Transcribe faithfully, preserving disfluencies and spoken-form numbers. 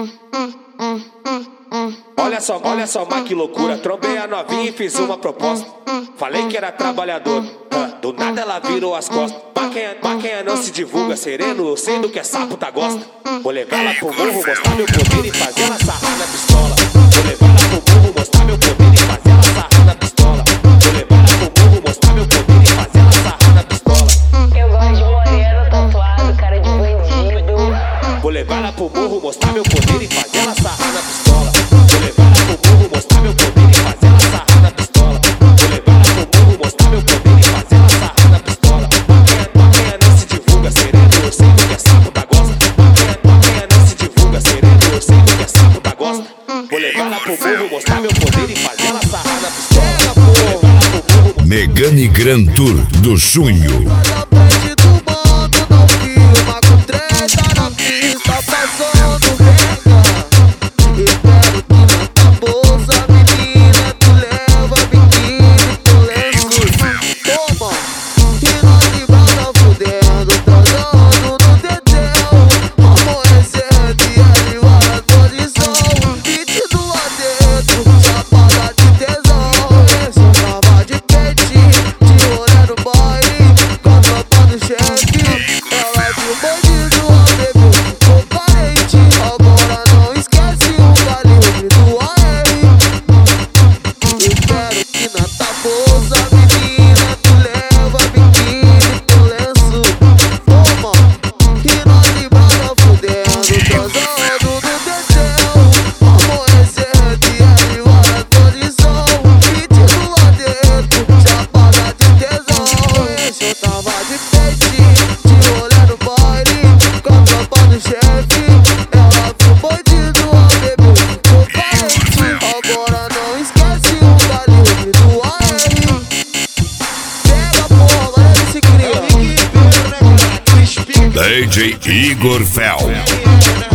Olha só, olha só, mas que loucura. Trombei a novinha e fiz uma proposta. Falei que era trabalhador, do nada ela virou as costas. Maquinha, maquinha não se divulga, sereno, eu sei do que é sapo tá gosta. Vou levar ela pro morro, mostrar meu poder e fazer ela sarrar na pistola. Vou levar ela pro morro, mostrar meu poder e fazer ela sarrar na pistola. Vou levar ela pro morro, mostrar meu poder e fazer ela sarrar na pistola. Eu gosto de moreno, tatuado, cara de bandido. Vou levar ela pro morro, mostrar meu poder e fazer ela sarrar na pistola. Vou levar ela pro morro, mostrar meu poder e fazer ela sarrar na pistola. Vou levar ela pro morro, mostrar meu poder e fazer ela sarrar na pistola. Maquinha, maquinha não se divulga, sereno, eu sei do que é sapo tá gosta. Maquinha, maquinha não se divulga, sereno, eu sei do que é sapo tá gosta. Vou levar ela pro morro, mostrar meu poder e fazer ela sarrar na pistola. Vou levar ela pro morro. Megane Grand Tour do Junho. D J Igor Fel.